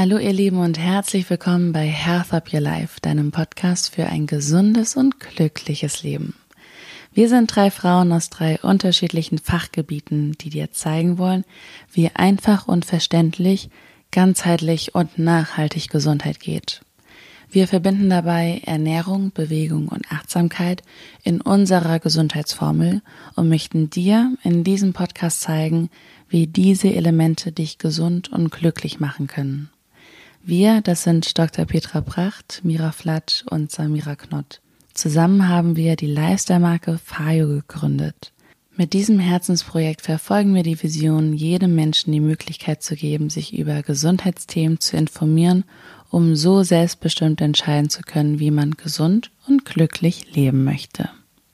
Hallo ihr Lieben und herzlich willkommen bei Health Up Your Life, deinem Podcast für ein gesundes und glückliches Leben. Wir sind 3 Frauen aus 3 unterschiedlichen Fachgebieten, die dir zeigen wollen, wie einfach und verständlich, ganzheitlich und nachhaltig Gesundheit geht. Wir verbinden dabei Ernährung, Bewegung und Achtsamkeit in unserer Gesundheitsformel und möchten dir in diesem Podcast zeigen, wie diese Elemente dich gesund und glücklich machen können. Wir, das sind Dr. Petra Pracht, Mira Flatsch und Samira Knott. Zusammen haben wir die Lifestyle-Marke Fayo gegründet. Mit diesem Herzensprojekt verfolgen wir die Vision, jedem Menschen die Möglichkeit zu geben, sich über Gesundheitsthemen zu informieren, um so selbstbestimmt entscheiden zu können, wie man gesund und glücklich leben möchte.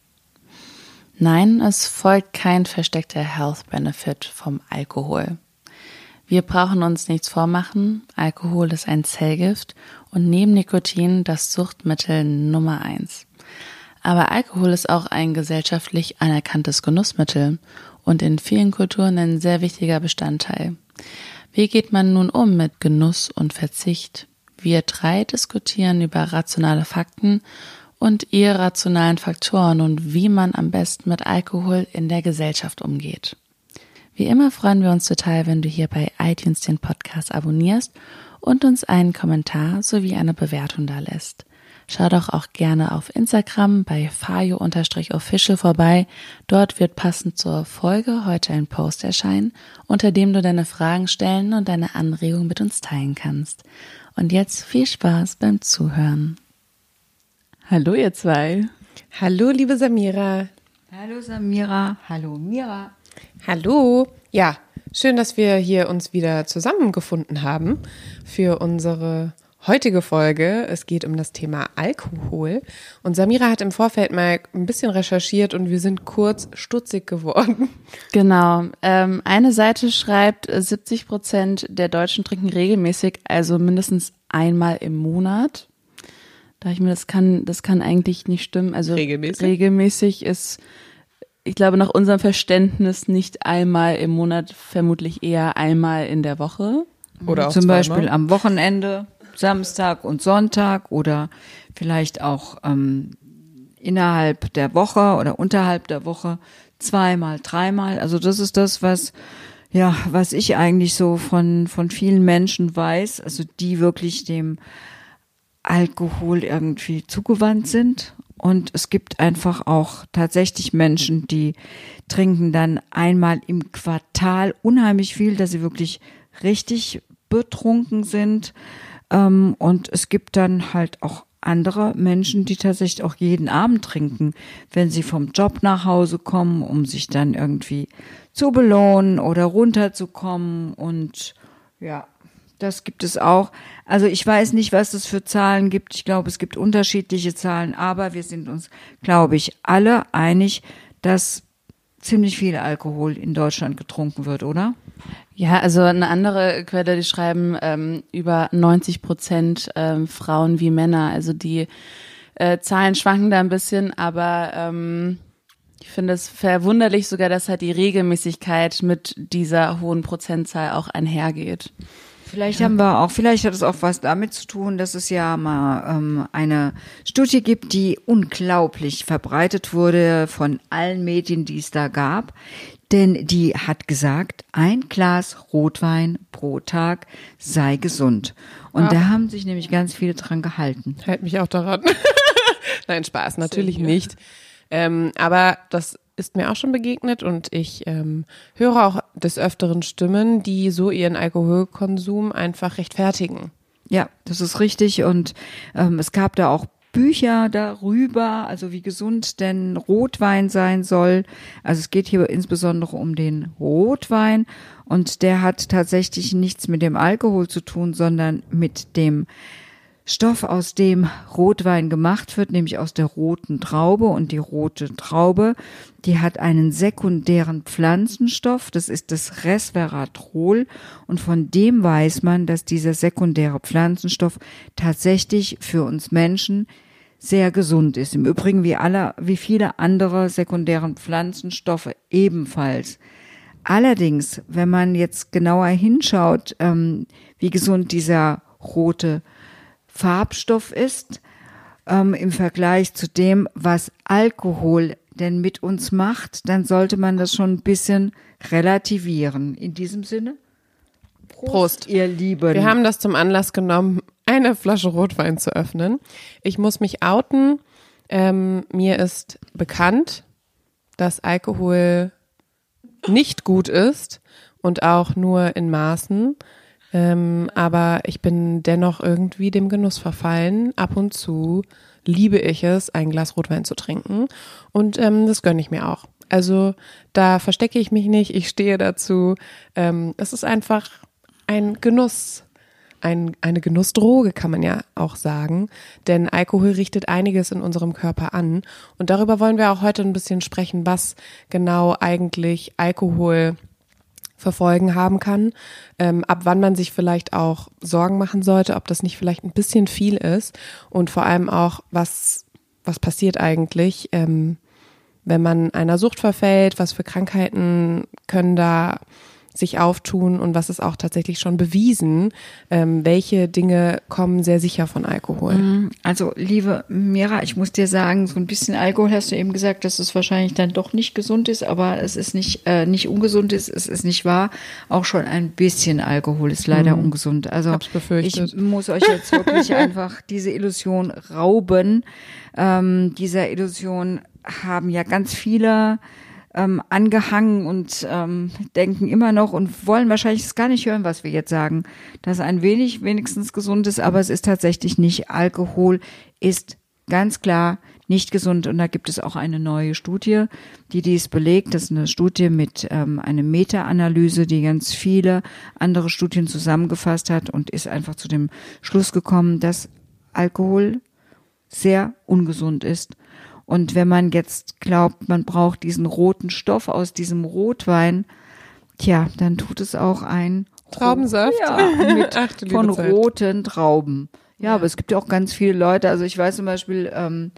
Nein, es folgt kein versteckter Health Benefit vom Alkohol. Wir brauchen uns nichts vormachen, Alkohol ist ein Zellgift und neben Nikotin das Suchtmittel Nummer 1. Aber Alkohol ist auch ein gesellschaftlich anerkanntes Genussmittel und in vielen Kulturen ein sehr wichtiger Bestandteil. Wie geht man nun um mit Genuss und Verzicht? Wir 3 diskutieren über rationale Fakten und irrationalen Faktoren und wie man am besten mit Alkohol in der Gesellschaft umgeht. Wie immer freuen wir uns total, wenn du hier bei iTunes den Podcast abonnierst und uns einen Kommentar sowie eine Bewertung dalässt. Schau doch auch gerne auf Instagram bei fayo_official vorbei. Dort wird passend zur Folge heute ein Post erscheinen, unter dem du deine Fragen stellen und deine Anregungen mit uns teilen kannst. Und jetzt viel Spaß beim Zuhören. Hallo ihr 2. Hallo liebe Samira. Hallo Samira. Hallo Mira. Hallo. Ja, schön, dass wir hier uns wieder zusammengefunden haben für unsere heutige Folge. Es geht um das Thema Alkohol. Und Samira hat im Vorfeld mal ein bisschen recherchiert und wir sind kurz stutzig geworden. Genau. Eine Seite schreibt, 70% der Deutschen trinken regelmäßig, also mindestens einmal im Monat. Da ich mir, das kann eigentlich nicht stimmen. Also regelmäßig ist, ich glaube, nach unserem Verständnis nicht einmal im Monat, vermutlich eher einmal in der Woche. Oder auch zum Beispiel am Wochenende, Samstag und Sonntag oder vielleicht auch innerhalb der Woche oder unterhalb der Woche 2-mal, 3-mal. Also das ist das, was ich eigentlich so von vielen Menschen weiß, also die wirklich dem Alkohol irgendwie zugewandt sind. Und es gibt einfach auch tatsächlich Menschen, die trinken dann einmal im Quartal unheimlich viel, dass sie wirklich richtig betrunken sind. Und es gibt dann halt auch andere Menschen, die tatsächlich auch jeden Abend trinken, wenn sie vom Job nach Hause kommen, um sich dann irgendwie zu belohnen oder runterzukommen. Und ja, das gibt es auch. Also ich weiß nicht, was es für Zahlen gibt. Ich glaube, es gibt unterschiedliche Zahlen, aber wir sind uns, glaube ich, alle einig, dass ziemlich viel Alkohol in Deutschland getrunken wird, oder? Ja, also eine andere Quelle, die schreiben über 90% Frauen wie Männer. Also die Zahlen schwanken da ein bisschen, aber ich finde es verwunderlich sogar, dass halt die Regelmäßigkeit mit dieser hohen Prozentzahl auch einhergeht. Vielleicht hat es auch was damit zu tun, dass es ja mal eine Studie gibt, die unglaublich verbreitet wurde von allen Medien, die es da gab. Denn die hat gesagt, 1 Glas Rotwein pro Tag sei gesund. Und da haben sich nämlich ganz viele dran gehalten. Halt mich auch daran. Nein, Spaß, natürlich nicht. Aber das ist mir auch schon begegnet und ich höre auch des Öfteren Stimmen, die so ihren Alkoholkonsum einfach rechtfertigen. Ja, das ist richtig und es gab da auch Bücher darüber, also wie gesund denn Rotwein sein soll. Also es geht hier insbesondere um den Rotwein und der hat tatsächlich nichts mit dem Alkohol zu tun, sondern mit dem Stoff, aus dem Rotwein gemacht wird, nämlich aus der roten Traube. Und die rote Traube, die hat einen sekundären Pflanzenstoff, das ist das Resveratrol. Und von dem weiß man, dass dieser sekundäre Pflanzenstoff tatsächlich für uns Menschen sehr gesund ist. Im Übrigen wie viele andere sekundären Pflanzenstoffe ebenfalls. Allerdings, wenn man jetzt genauer hinschaut, wie gesund dieser rote Farbstoff ist, im Vergleich zu dem, was Alkohol denn mit uns macht, dann sollte man das schon ein bisschen relativieren. In diesem Sinne, Prost, ihr Lieben. Wir haben das zum Anlass genommen, eine Flasche Rotwein zu öffnen. Ich muss mich outen. Mir ist bekannt, dass Alkohol nicht gut ist und auch nur in Maßen. Aber ich bin dennoch irgendwie dem Genuss verfallen. Ab und zu liebe ich es, ein Glas Rotwein zu trinken. Und das gönne ich mir auch. Also da verstecke ich mich nicht, ich stehe dazu. Es ist einfach ein Genuss, eine Genussdroge, kann man ja auch sagen. Denn Alkohol richtet einiges in unserem Körper an. Und darüber wollen wir auch heute ein bisschen sprechen, was genau eigentlich Alkohol für Folgen haben kann, ab wann man sich vielleicht auch Sorgen machen sollte, ob das nicht vielleicht ein bisschen viel ist und vor allem auch, was passiert eigentlich, wenn man einer Sucht verfällt, was für Krankheiten können da sich auftun und was ist auch tatsächlich schon bewiesen, welche Dinge kommen sehr sicher von Alkohol. Also liebe Mira, ich muss dir sagen, so ein bisschen Alkohol hast du eben gesagt, dass es wahrscheinlich dann doch nicht gesund ist, aber es ist nicht ungesund ist, es ist nicht wahr. Auch schon ein bisschen Alkohol ist leider ungesund. Also Hab's befürchtet. Ich muss euch jetzt wirklich einfach diese Illusion rauben. Dieser Illusion haben ja ganz viele angehangen und denken immer noch und wollen wahrscheinlich es gar nicht hören, was wir jetzt sagen, dass ein wenig wenigstens gesund ist, aber es ist tatsächlich nicht. Alkohol ist ganz klar nicht gesund und da gibt es auch eine neue Studie, die dies belegt. Das ist eine Studie mit einer Meta-Analyse, die ganz viele andere Studien zusammengefasst hat und ist einfach zu dem Schluss gekommen, dass Alkohol sehr ungesund ist. Und wenn man jetzt glaubt, man braucht diesen roten Stoff aus diesem Rotwein, tja, dann tut es auch ein Traubensaft mit von roten Trauben. Ja, aber es gibt ja auch ganz viele Leute, also ich weiß zum Beispiel,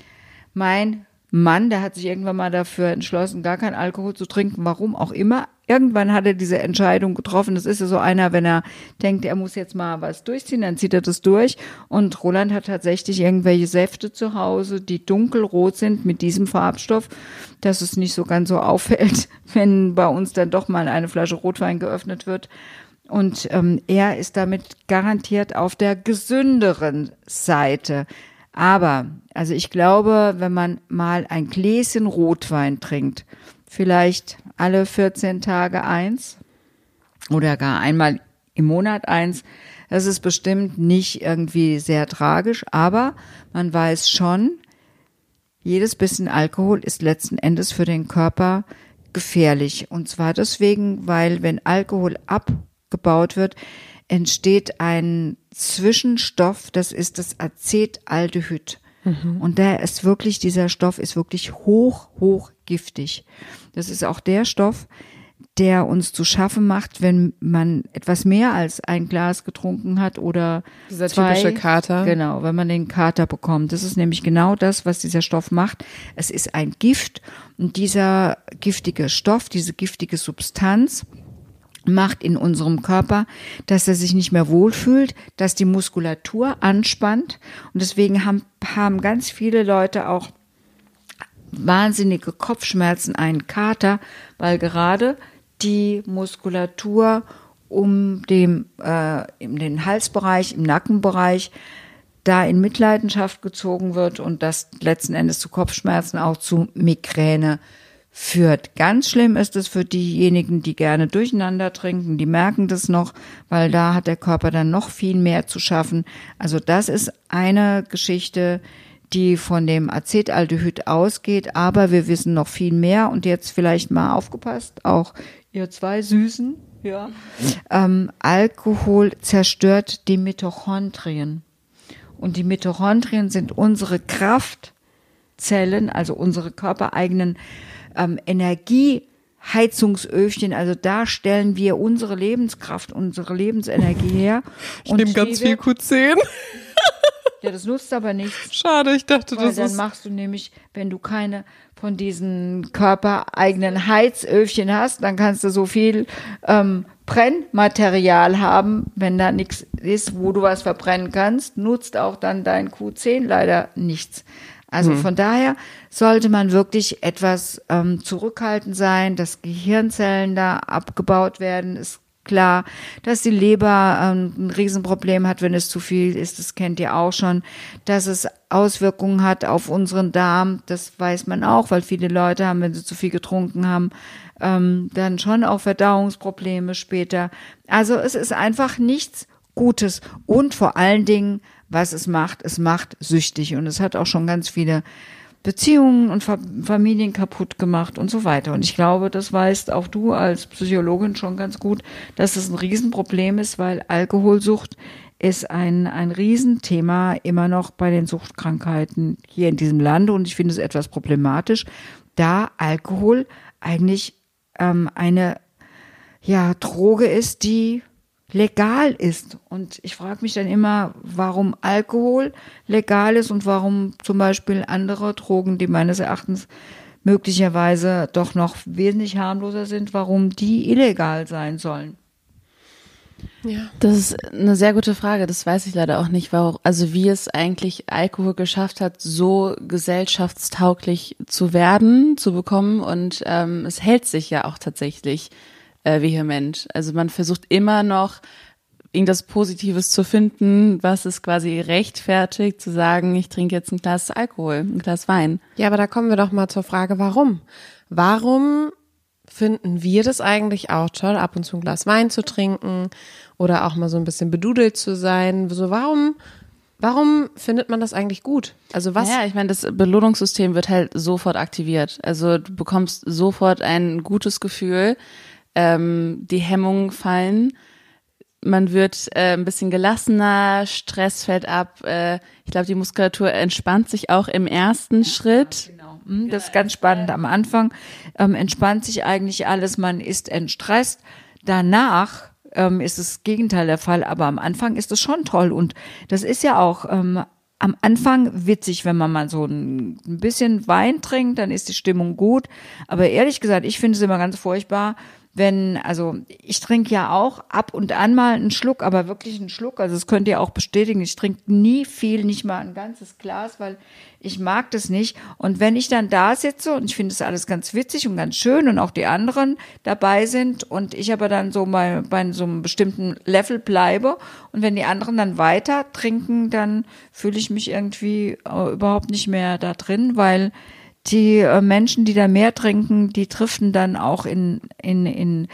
mein Mann, der hat sich irgendwann mal dafür entschlossen, gar keinen Alkohol zu trinken, warum auch immer. Irgendwann hat er diese Entscheidung getroffen. Das ist ja so einer, wenn er denkt, er muss jetzt mal was durchziehen, dann zieht er das durch. Und Roland hat tatsächlich irgendwelche Säfte zu Hause, die dunkelrot sind mit diesem Farbstoff, dass es nicht so ganz so auffällt, wenn bei uns dann doch mal eine Flasche Rotwein geöffnet wird. Und er ist damit garantiert auf der gesünderen Seite. Aber, also ich glaube, wenn man mal ein Gläschen Rotwein trinkt, vielleicht alle 14 Tage eins oder gar einmal im Monat eins, das ist bestimmt nicht irgendwie sehr tragisch, aber man weiß schon, jedes bisschen Alkohol ist letzten Endes für den Körper gefährlich. Und zwar deswegen, weil wenn Alkohol abgebaut wird, entsteht ein Zwischenstoff, das ist das Acetaldehyd. Und dieser Stoff ist wirklich hoch giftig. Das ist auch der Stoff, der uns zu schaffen macht, wenn man etwas mehr als ein Glas getrunken hat oder dieser zwei. Typische Kater. Genau, wenn man den Kater bekommt. Das ist nämlich genau das, was dieser Stoff macht. Es ist ein Gift und dieser giftige Stoff, diese giftige Substanz macht in unserem Körper, dass er sich nicht mehr wohlfühlt, dass die Muskulatur anspannt und deswegen haben ganz viele Leute auch wahnsinnige Kopfschmerzen, einen Kater, weil gerade die Muskulatur in den Halsbereich, im Nackenbereich da in Mitleidenschaft gezogen wird und das letzten Endes zu Kopfschmerzen, auch zu Migräne führt. Ganz schlimm ist es für diejenigen, die gerne durcheinander trinken, die merken das noch, weil da hat der Körper dann noch viel mehr zu schaffen. Also das ist eine Geschichte, die von dem Acetaldehyd ausgeht, aber wir wissen noch viel mehr und jetzt vielleicht mal aufgepasst, auch ihr zwei Süßen, ja. Alkohol zerstört die Mitochondrien und die Mitochondrien sind unsere Kraftzellen, also unsere körpereigenen Energieheizungsöfchen, also da stellen wir unsere Lebenskraft, unsere Lebensenergie her. Ich nehme ganz viel Q10. Ja, das nutzt aber nichts. Schade, ich dachte, Weil dann machst du nämlich, wenn du keine von diesen körpereigenen Heizöfchen hast, dann kannst du so viel Brennmaterial haben, wenn da nichts ist, wo du was verbrennen kannst, nutzt auch dann dein Q10 leider nichts. Also von daher sollte man wirklich etwas zurückhaltend sein, dass Gehirnzellen da abgebaut werden, ist klar, dass die Leber ein Riesenproblem hat, wenn es zu viel ist, das kennt ihr auch schon, dass es Auswirkungen hat auf unseren Darm, das weiß man auch, weil viele Leute haben, wenn sie zu viel getrunken haben, dann schon auch Verdauungsprobleme später. Also es ist einfach nichts Gutes und vor allen Dingen, was es macht süchtig und es hat auch schon ganz viele Beziehungen und Familien kaputt gemacht und so weiter. Und ich glaube, das weißt auch du als Psychologin schon ganz gut, dass es ein Riesenproblem ist, weil Alkoholsucht ist ein Riesenthema immer noch bei den Suchtkrankheiten hier in diesem Land. Und ich finde es etwas problematisch, da Alkohol eigentlich eine Droge ist, die legal ist. Und ich frage mich dann immer, warum Alkohol legal ist und warum zum Beispiel andere Drogen, die meines Erachtens möglicherweise doch noch wesentlich harmloser sind, warum die illegal sein sollen. Ja. Das ist eine sehr gute Frage. Das weiß ich leider auch nicht, also wie es eigentlich Alkohol geschafft hat, so gesellschaftstauglich zu bekommen. Und es hält sich ja auch tatsächlich vehement. Also man versucht immer noch, irgendwas Positives zu finden, was es quasi rechtfertigt, zu sagen, ich trinke jetzt ein Glas Alkohol, ein Glas Wein. Ja, aber da kommen wir doch mal zur Frage, warum? Warum finden wir das eigentlich auch toll, ab und zu ein Glas Wein zu trinken oder auch mal so ein bisschen bedudelt zu sein? So, warum findet man das eigentlich gut? Also was? Ja, ich meine, das Belohnungssystem wird halt sofort aktiviert. Also du bekommst sofort ein gutes Gefühl, die Hemmungen fallen, man wird ein bisschen gelassener, Stress fällt ab. Ich glaube, die Muskulatur entspannt sich auch im ersten Schritt. Genau. Das ist ganz spannend. Am Anfang entspannt sich eigentlich alles, man ist entstresst. Danach ist das Gegenteil der Fall, aber am Anfang ist es schon toll. Und das ist ja auch am Anfang witzig, wenn man mal so ein bisschen Wein trinkt, dann ist die Stimmung gut. Aber ehrlich gesagt, ich finde es immer ganz furchtbar, also ich trinke ja auch ab und an mal einen Schluck, aber wirklich einen Schluck, also das könnt ihr auch bestätigen, ich trinke nie viel, nicht mal ein ganzes Glas, weil ich mag das nicht. Und wenn ich dann da sitze und ich finde das alles ganz witzig und ganz schön und auch die anderen dabei sind und ich aber dann so mal bei so einem bestimmten Level bleibe und wenn die anderen dann weiter trinken, dann fühle ich mich irgendwie überhaupt nicht mehr da drin, weil die Menschen, die da mehr trinken, die driften dann auch in ein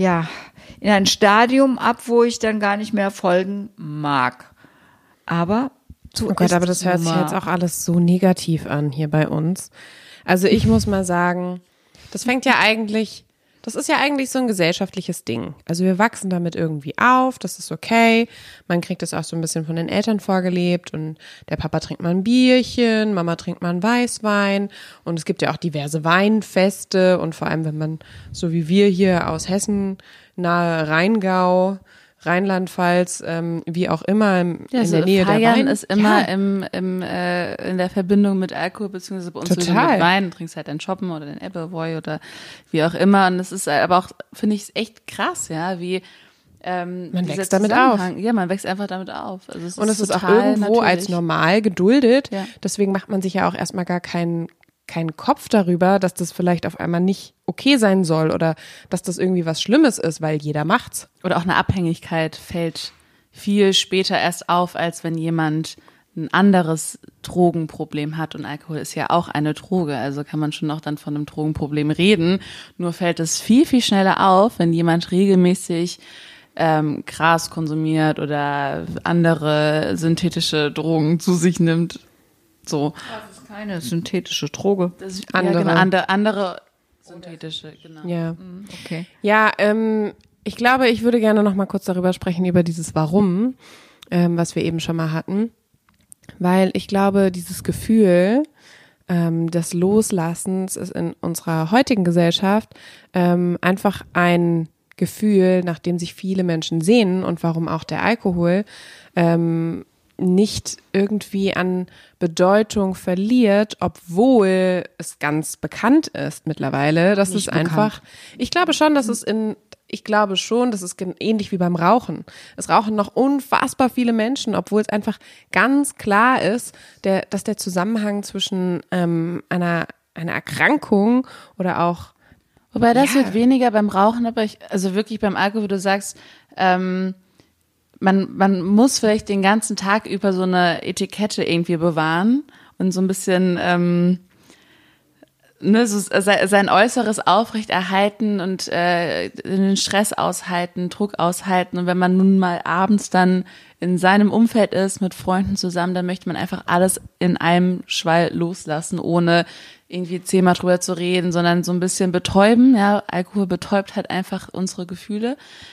Stadium ab, wo ich dann gar nicht mehr folgen mag. Aber oh Gott, aber das hört sich jetzt auch alles so negativ an hier bei uns. Also ich muss mal sagen, das ist ja eigentlich so ein gesellschaftliches Ding. Also wir wachsen damit irgendwie auf, das ist okay. Man kriegt das auch so ein bisschen von den Eltern vorgelebt und der Papa trinkt mal ein Bierchen, Mama trinkt mal einen Weißwein und es gibt ja auch diverse Weinfeste und vor allem, wenn man, so wie wir hier aus Hessen, nahe Rheingau, Rheinland-Pfalz, wie auch immer, in der Nähe der Wein. Ist immer in der Verbindung mit Alkohol, beziehungsweise bei uns mit Wein. Du trinkst halt den Schoppen oder den Appleboy oder wie auch immer. Und das ist aber auch, finde ich, echt krass, ja, wie man wächst damit auf. Ja, man wächst einfach damit auf. Also und es ist auch irgendwo als normal geduldet. Ja. Deswegen macht man sich ja auch erstmal gar keinen Kopf darüber, dass das vielleicht auf einmal nicht okay sein soll oder dass das irgendwie was Schlimmes ist, weil jeder macht's. Oder auch eine Abhängigkeit fällt viel später erst auf, als wenn jemand ein anderes Drogenproblem hat. Und Alkohol ist ja auch eine Droge, also kann man schon auch dann von einem Drogenproblem reden. Nur fällt es viel, viel schneller auf, wenn jemand regelmäßig Gras konsumiert oder andere synthetische Drogen zu sich nimmt. So. Das ist keine synthetische Droge. Das ist andere synthetische, genau. Ja, okay. Ja, ich glaube, ich würde gerne noch mal kurz darüber sprechen, über dieses Warum, was wir eben schon mal hatten. Weil ich glaube, dieses Gefühl des Loslassens ist in unserer heutigen Gesellschaft einfach ein Gefühl, nach dem sich viele Menschen sehnen und warum auch der Alkohol nicht irgendwie an Bedeutung verliert, obwohl es ganz bekannt ist mittlerweile, dass es einfach, ich glaube schon, dass es ähnlich wie beim Rauchen. Es rauchen noch unfassbar viele Menschen, obwohl es einfach ganz klar ist, dass der Zusammenhang zwischen einer Erkrankung oder auch wobei das wird weniger beim Rauchen, aber also wirklich beim Alkohol, wo du sagst, man muss vielleicht den ganzen Tag über so eine Etikette irgendwie bewahren und so ein bisschen sein Äußeres aufrechterhalten und den Stress aushalten, Druck aushalten. Und wenn man nun mal abends dann in seinem Umfeld ist, mit Freunden zusammen, dann möchte man einfach alles in einem Schwall loslassen, ohne irgendwie 10-mal drüber zu reden, sondern so ein bisschen betäuben. Ja, Alkohol betäubt halt einfach unsere Gefühle.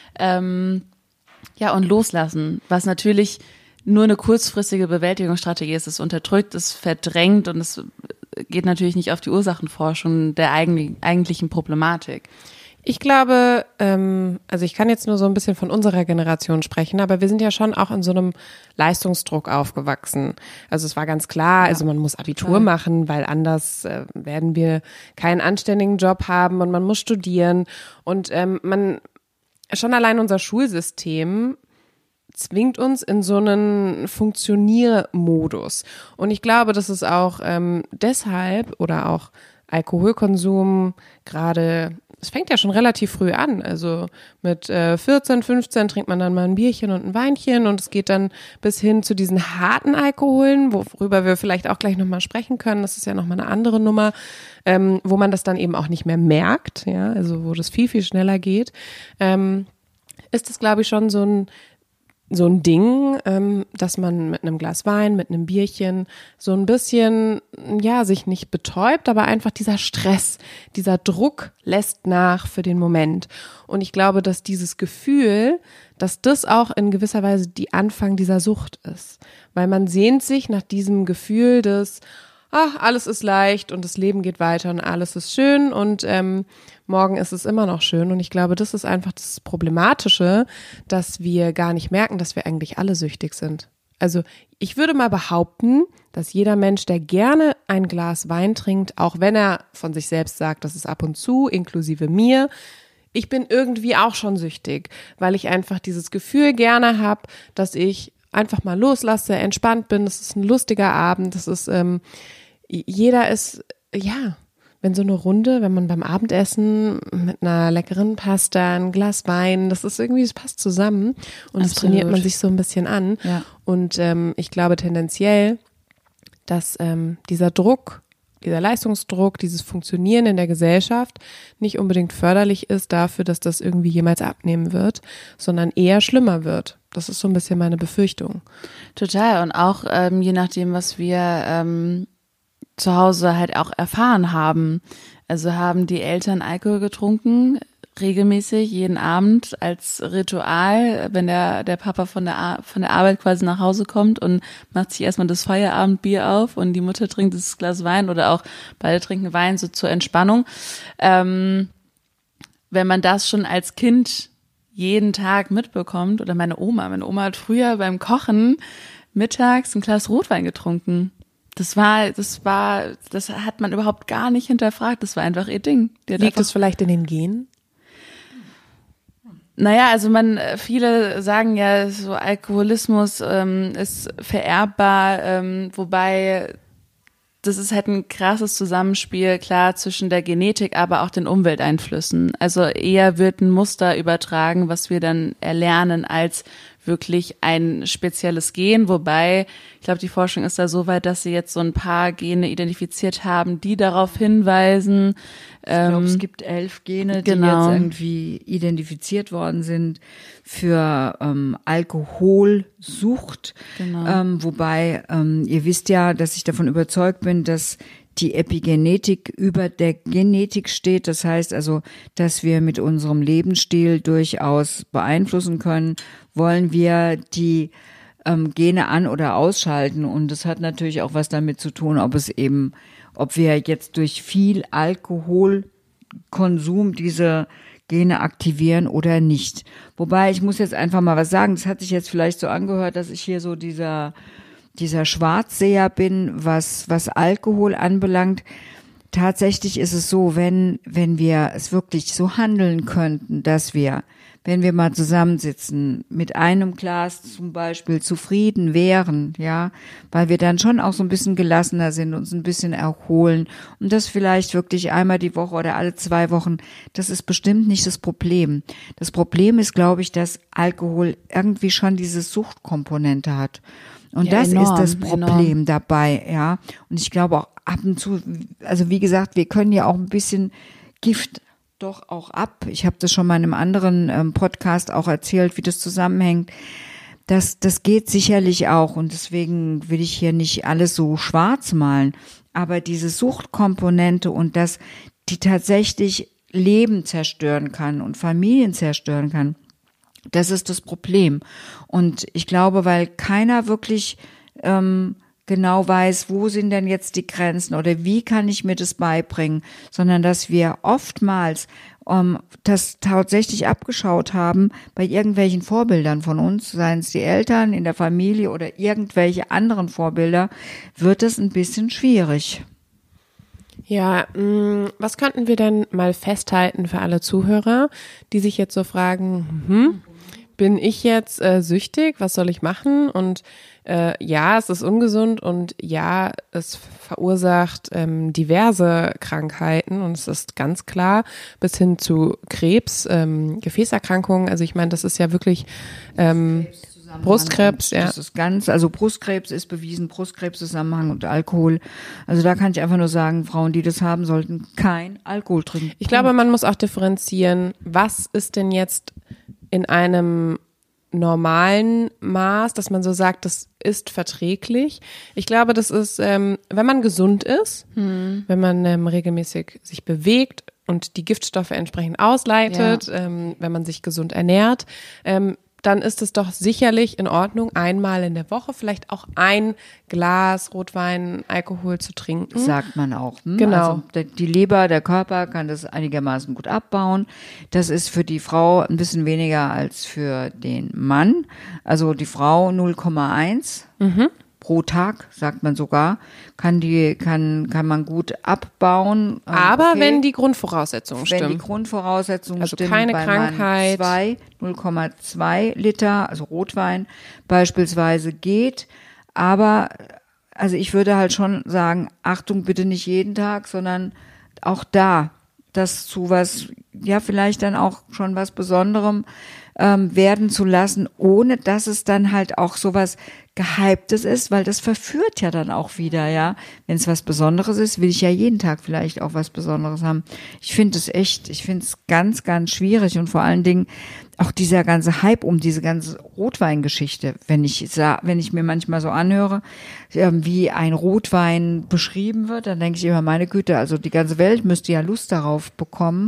Und loslassen, was natürlich nur eine kurzfristige Bewältigungsstrategie ist. Es unterdrückt, es verdrängt und es geht natürlich nicht auf die Ursachenforschung der eigentlichen Problematik. Ich glaube, also ich kann jetzt nur so ein bisschen von unserer Generation sprechen, aber wir sind ja schon auch in so einem Leistungsdruck aufgewachsen. Also es war ganz klar, also man muss Abitur machen, weil anders werden wir keinen anständigen Job haben und man muss studieren und schon allein unser Schulsystem zwingt uns in so einen Funktioniermodus. Und ich glaube, dass es auch deshalb oder auch Alkoholkonsum gerade, es fängt ja schon relativ früh an. Also mit 14, 15 trinkt man dann mal ein Bierchen und ein Weinchen und es geht dann bis hin zu diesen harten Alkoholen, worüber wir vielleicht auch gleich nochmal sprechen können. Das ist ja nochmal eine andere Nummer, wo man das dann eben auch nicht mehr merkt, ja, also wo das viel, viel schneller geht. Ist es, glaube ich, schon so ein Ding, dass man mit einem Glas Wein, mit einem Bierchen so ein bisschen, ja, sich nicht betäubt, aber einfach dieser Stress, dieser Druck lässt nach für den Moment. Und ich glaube, dass dieses Gefühl, dass das auch in gewisser Weise die Anfang dieser Sucht ist. Weil man sehnt sich nach diesem Gefühl des, alles ist leicht und das Leben geht weiter und alles ist schön und morgen ist es immer noch schön. Und ich glaube, das ist einfach das Problematische, dass wir gar nicht merken, dass wir eigentlich alle süchtig sind. Also ich würde mal behaupten, dass jeder Mensch, der gerne ein Glas Wein trinkt, auch wenn er von sich selbst sagt, das ist ab und zu, inklusive mir, ich bin irgendwie auch schon süchtig, weil ich einfach dieses Gefühl gerne habe, dass ich einfach mal loslasse, entspannt bin, das ist ein lustiger Abend, das ist jeder ist, ja, wenn so eine Runde, wenn man beim Abendessen mit einer leckeren Pasta, ein Glas Wein, das ist irgendwie, es passt zusammen und das trainiert man sich so ein bisschen an. Ja. Und ich glaube tendenziell, dass dieser Druck, dieser Leistungsdruck, dieses Funktionieren in der Gesellschaft nicht unbedingt förderlich ist dafür, dass das irgendwie jemals abnehmen wird, sondern eher schlimmer wird. Das ist so ein bisschen meine Befürchtung. Total. Und auch je nachdem, was wir zu Hause halt auch erfahren haben. Also haben die Eltern Alkohol getrunken, regelmäßig, jeden Abend als Ritual, wenn der Papa von der Arbeit quasi nach Hause kommt und macht sich erstmal das Feierabendbier auf und die Mutter trinkt das Glas Wein oder auch beide trinken Wein so zur Entspannung. Wenn man das schon als Kind jeden Tag mitbekommt, oder meine Oma hat früher beim Kochen mittags ein Glas Rotwein getrunken. Das hat man überhaupt gar nicht hinterfragt. Das war einfach ihr Ding. Liegt es vielleicht in den Genen? Naja, also viele sagen ja, so Alkoholismus ist vererbbar, wobei das ist halt ein krasses Zusammenspiel, klar, zwischen der Genetik, aber auch den Umwelteinflüssen. Also eher wird ein Muster übertragen, was wir dann erlernen, als wirklich ein spezielles Gen, wobei, ich glaube, die Forschung ist da so weit, dass sie jetzt so ein paar Gene identifiziert haben, die darauf hinweisen. Ich glaube, es gibt 11 Gene, die jetzt irgendwie identifiziert worden sind für Alkoholsucht. Genau. Wobei, ihr wisst ja, dass ich davon überzeugt bin, dass die Epigenetik über der Genetik steht. Das heißt also, dass wir mit unserem Lebensstil durchaus beeinflussen können, wollen wir die Gene an- oder ausschalten. Und das hat natürlich auch was damit zu tun, ob wir jetzt durch viel Alkoholkonsum diese Gene aktivieren oder nicht. Wobei, ich muss jetzt einfach mal was sagen, das hat sich jetzt vielleicht so angehört, dass ich hier so dieser Schwarzseher bin, was Alkohol anbelangt. Tatsächlich ist es so, wenn wir es wirklich so handeln könnten, dass wir, wenn wir mal zusammensitzen, mit einem Glas zum Beispiel zufrieden wären, ja, weil wir dann schon auch so ein bisschen gelassener sind, uns ein bisschen erholen und das vielleicht wirklich einmal die Woche oder alle 2 Wochen, das ist bestimmt nicht das Problem. Das Problem ist, glaube ich, dass Alkohol irgendwie schon diese Suchtkomponente hat. Und ja, das enorm, ist das Problem dabei, ja. Und ich glaube auch ab und zu, also wie gesagt, wir können ja auch ein bisschen Gift doch auch ab. Ich habe das schon mal in einem anderen Podcast auch erzählt, wie das zusammenhängt. Das geht sicherlich auch und deswegen will ich hier nicht alles so schwarz malen. Aber diese Suchtkomponente und dass die tatsächlich Leben zerstören kann und Familien zerstören kann, das ist das Problem. Und ich glaube, weil keiner wirklich genau weiß, wo sind denn jetzt die Grenzen oder wie kann ich mir das beibringen, sondern dass wir oftmals das tatsächlich abgeschaut haben bei irgendwelchen Vorbildern von uns, seien es die Eltern in der Familie oder irgendwelche anderen Vorbilder, wird es ein bisschen schwierig. Ja, was könnten wir denn mal festhalten für alle Zuhörer, die sich jetzt so fragen, bin ich jetzt süchtig, was soll ich machen? Und ja, es ist ungesund und ja, es verursacht diverse Krankheiten und es ist ganz klar bis hin zu Krebs, Gefäßerkrankungen. Also ich meine, das ist ja wirklich Brustkrebs, ja. Das ist also Brustkrebs ist bewiesen, Brustkrebszusammenhang und Alkohol. Also da kann ich einfach nur sagen, Frauen, die das haben, sollten kein Alkohol trinken. Ich glaube, man muss auch differenzieren, was ist denn jetzt in einem normalen Maß, dass man so sagt, das ist verträglich. Ich glaube, das ist, wenn man gesund ist, wenn man regelmäßig sich bewegt und die Giftstoffe entsprechend ausleitet, wenn man sich gesund ernährt, dann ist es doch sicherlich in Ordnung, einmal in der Woche vielleicht auch ein Glas Rotwein, Alkohol zu trinken. Sagt man auch. Genau. Also die Leber, der Körper kann das einigermaßen gut abbauen. Das ist für die Frau ein bisschen weniger als für den Mann. Also die Frau 0,1 pro Tag, sagt man sogar, kann man gut abbauen. Aber okay, wenn die Grundvoraussetzungen stimmen. Wenn die Grundvoraussetzungen also stimmen, keine bei Krankheit. 0,2 Liter, also Rotwein beispielsweise geht. Aber also ich würde halt schon sagen, Achtung, bitte nicht jeden Tag, sondern auch da, das zu was, ja vielleicht dann auch schon was Besonderem werden zu lassen, ohne dass es dann halt auch sowas Gehyptes ist, weil das verführt ja dann auch wieder, ja. Wenn es was Besonderes ist, will ich ja jeden Tag vielleicht auch was Besonderes haben. Ich finde es ganz, ganz schwierig und vor allen Dingen auch dieser ganze Hype um diese ganze Rotweingeschichte, wenn ich mir manchmal so anhöre, wie ein Rotwein beschrieben wird, dann denke ich immer, meine Güte, also die ganze Welt müsste ja Lust darauf bekommen.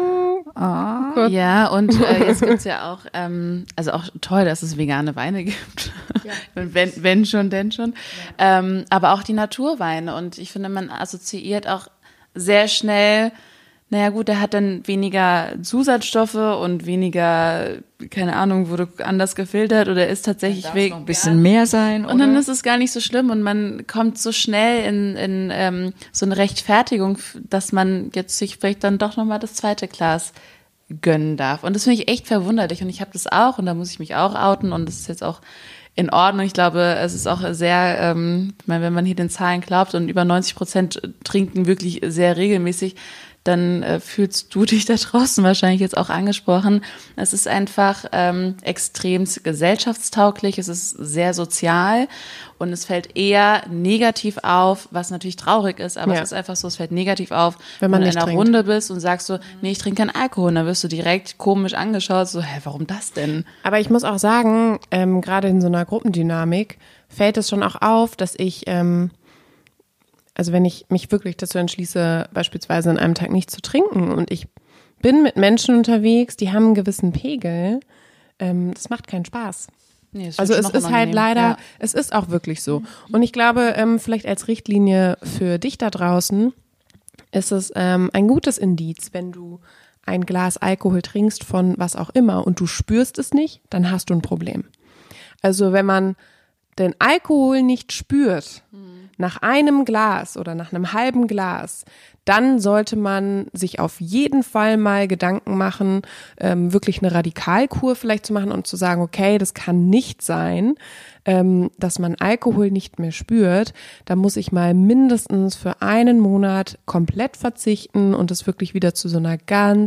Ja, und jetzt gibt's ja auch, also auch toll, dass es vegane Weine gibt. Ja. wenn schon, denn schon. Ja. Aber auch die Naturweine. Und ich finde, man assoziiert auch sehr schnell, naja gut, der hat dann weniger Zusatzstoffe und weniger, keine Ahnung, wurde anders gefiltert oder ist tatsächlich noch ein bisschen mehr sein. Und dann ist es gar nicht so schlimm und man kommt so schnell in so eine Rechtfertigung, dass man jetzt sich vielleicht dann doch nochmal das zweite Glas gönnen darf. Und das finde ich echt verwunderlich und ich habe das auch und da muss ich mich auch outen und das ist jetzt auch in Ordnung. Ich glaube, es ist auch sehr, ich meine, wenn man hier den Zahlen glaubt und über 90% trinken wirklich sehr regelmäßig, dann fühlst du dich da draußen wahrscheinlich jetzt auch angesprochen. Es ist einfach extrem gesellschaftstauglich, es ist sehr sozial und es fällt eher negativ auf, was natürlich traurig ist, aber es ist einfach so, es fällt negativ auf, wenn du in einer Runde bist und sagst so, nee, ich trinke keinen Alkohol, und dann wirst du direkt komisch angeschaut, so, warum das denn? Aber ich muss auch sagen, gerade in so einer Gruppendynamik fällt es schon auch auf, dass ich also wenn ich mich wirklich dazu entschließe, beispielsweise an einem Tag nicht zu trinken und ich bin mit Menschen unterwegs, die haben einen gewissen Pegel, das macht keinen Spaß. Nee, also es ist halt leider, es ist auch wirklich so. Und ich glaube, vielleicht als Richtlinie für dich da draußen ist es ein gutes Indiz, wenn du ein Glas Alkohol trinkst von was auch immer und du spürst es nicht, dann hast du ein Problem. Also wenn man den Alkohol nicht spürt, nach einem Glas oder nach einem halben Glas, dann sollte man sich auf jeden Fall mal Gedanken machen, wirklich eine Radikalkur vielleicht zu machen und zu sagen, okay, das kann nicht sein, dass man Alkohol nicht mehr spürt. Da muss ich mal mindestens für einen Monat komplett verzichten und es wirklich wieder zu so einer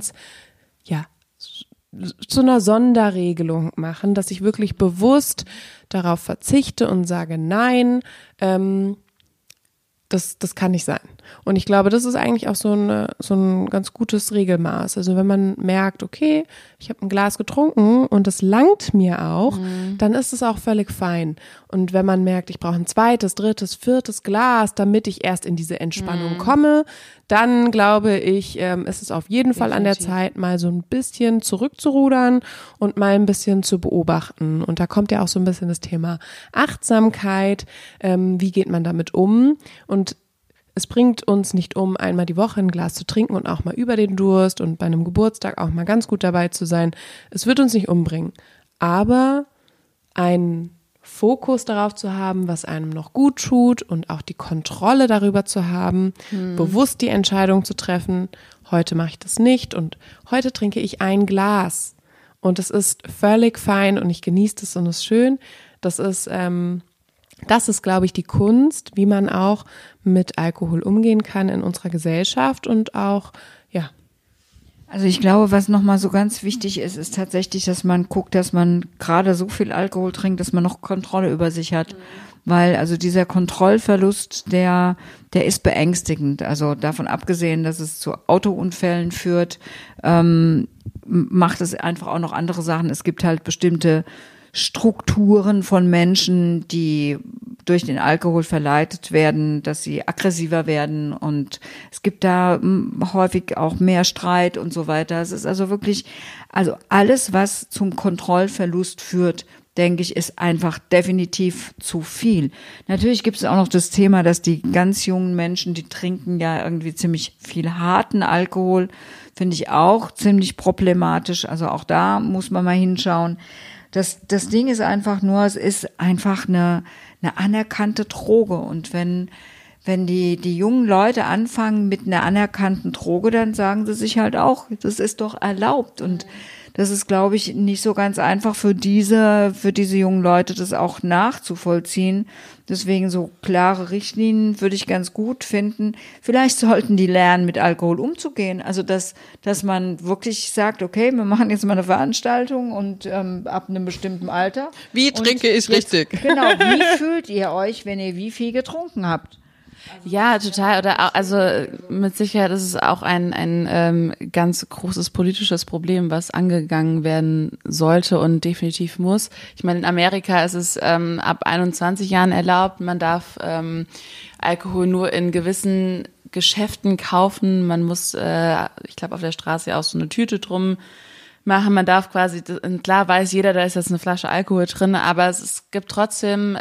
zu einer Sonderregelung machen, dass ich wirklich bewusst darauf verzichte und sage, nein, das kann nicht sein. Und ich glaube, das ist eigentlich auch so ein ganz gutes Regelmaß. Also wenn man merkt, okay, ich habe ein Glas getrunken und das langt mir auch, dann ist es auch völlig fein. Und wenn man merkt, ich brauche ein zweites, drittes, viertes Glas, damit ich erst in diese Entspannung komme, dann glaube ich, ist es auf jeden Fall an der Zeit, mal so ein bisschen zurückzurudern und mal ein bisschen zu beobachten. Und da kommt ja auch so ein bisschen das Thema Achtsamkeit. Wie geht man damit um? Und es bringt uns nicht um, einmal die Woche ein Glas zu trinken und auch mal über den Durst und bei einem Geburtstag auch mal ganz gut dabei zu sein. Es wird uns nicht umbringen. Aber ein Fokus darauf zu haben, was einem noch gut tut und auch die Kontrolle darüber zu haben, bewusst die Entscheidung zu treffen, heute mache ich das nicht und heute trinke ich ein Glas und es ist völlig fein und ich genieße es und es ist schön. Das ist, glaube ich, die Kunst, wie man auch mit Alkohol umgehen kann in unserer Gesellschaft und auch, ja. Also ich glaube, was nochmal so ganz wichtig ist, ist tatsächlich, dass man guckt, dass man gerade so viel Alkohol trinkt, dass man noch Kontrolle über sich hat. Weil also dieser Kontrollverlust, der ist beängstigend. Also davon abgesehen, dass es zu Autounfällen führt, macht es einfach auch noch andere Sachen. Es gibt halt bestimmte Strukturen von Menschen, die durch den Alkohol verleitet werden, dass sie aggressiver werden und es gibt da häufig auch mehr Streit und so weiter. Es ist also wirklich, also alles, was zum Kontrollverlust führt, denke ich, ist einfach definitiv zu viel. Natürlich gibt es auch noch das Thema, dass die ganz jungen Menschen, die trinken ja irgendwie ziemlich viel harten Alkohol, finde ich auch ziemlich problematisch. Also auch da muss man mal hinschauen. Das Ding ist einfach nur, es ist einfach eine anerkannte Droge. Und wenn die jungen Leute anfangen mit einer anerkannten Droge, dann sagen sie sich halt auch, das ist doch erlaubt. Und das ist, glaube ich, nicht so ganz einfach für diese jungen Leute, das auch nachzuvollziehen. Deswegen so klare Richtlinien würde ich ganz gut finden. Vielleicht sollten die lernen, mit Alkohol umzugehen. Also, dass man wirklich sagt, okay, wir machen jetzt mal eine Veranstaltung und ab einem bestimmten Alter. Wie trinke ich richtig? Genau, wie fühlt ihr euch, wenn ihr wie viel getrunken habt? Ja, total. Oder also mit Sicherheit ist es auch ein ganz großes politisches Problem, was angegangen werden sollte und definitiv muss. Ich meine, in Amerika ist es ab 21 Jahren erlaubt. Man darf Alkohol nur in gewissen Geschäften kaufen. Man muss, ich glaube, auf der Straße auch so eine Tüte drum machen. Man darf quasi, klar weiß jeder, da ist jetzt eine Flasche Alkohol drin, aber es gibt trotzdem,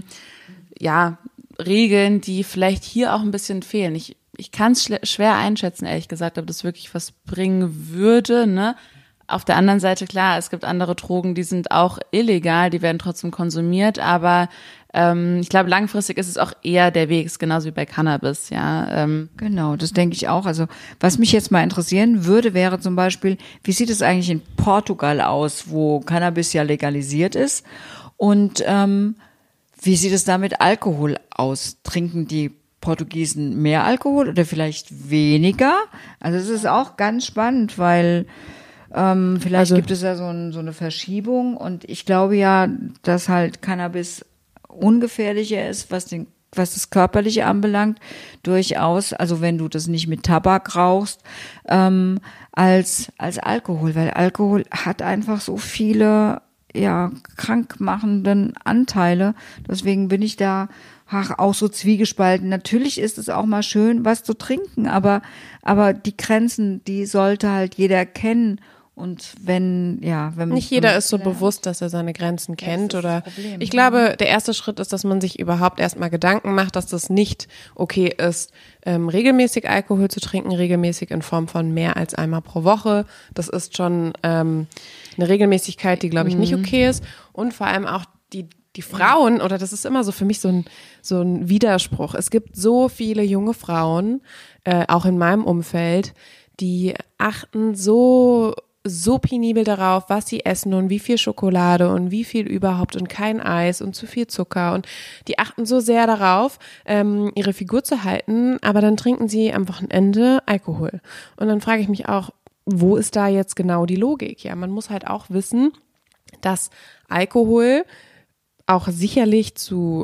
Regeln, die vielleicht hier auch ein bisschen fehlen. Ich kann es schwer einschätzen, ehrlich gesagt, ob das wirklich was bringen würde, ne? Auf der anderen Seite, klar, es gibt andere Drogen, die sind auch illegal, die werden trotzdem konsumiert, aber ich glaube, langfristig ist es auch eher der Weg, ist genauso wie bei Cannabis, ja. Genau, das denke ich auch. Also was mich jetzt mal interessieren würde, wäre zum Beispiel, wie sieht es eigentlich in Portugal aus, wo Cannabis ja legalisiert ist und wie sieht es da mit Alkohol aus? Trinken die Portugiesen mehr Alkohol oder vielleicht weniger? Also es ist auch ganz spannend, weil vielleicht gibt es ja so eine Verschiebung und ich glaube ja, dass halt Cannabis ungefährlicher ist, was das Körperliche anbelangt, durchaus, also wenn du das nicht mit Tabak rauchst, als Alkohol, weil Alkohol hat einfach so viele krankmachenden Anteile. Deswegen bin ich da auch so zwiegespalten. Natürlich ist es auch mal schön, was zu trinken, aber die Grenzen, die sollte halt jeder kennen Und wenn nicht jeder ist so bewusst, dass er seine Grenzen kennt oder Problem. Ich glaube, der erste Schritt ist, dass man sich überhaupt erstmal Gedanken macht, dass das nicht okay ist, regelmäßig Alkohol zu trinken, regelmäßig in Form von mehr als einmal pro Woche. Das ist schon eine Regelmäßigkeit, die, glaube ich, nicht okay ist. Und vor allem auch die Frauen, oder das ist immer so für mich so ein Widerspruch. Es gibt so viele junge Frauen, auch in meinem Umfeld, die achten so penibel darauf, was sie essen und wie viel Schokolade und wie viel überhaupt und kein Eis und zu viel Zucker und die achten so sehr darauf, ihre Figur zu halten, aber dann trinken sie am Wochenende Alkohol. Und dann frage ich mich auch, wo ist da jetzt genau die Logik? Ja, man muss halt auch wissen, dass Alkohol auch sicherlich zu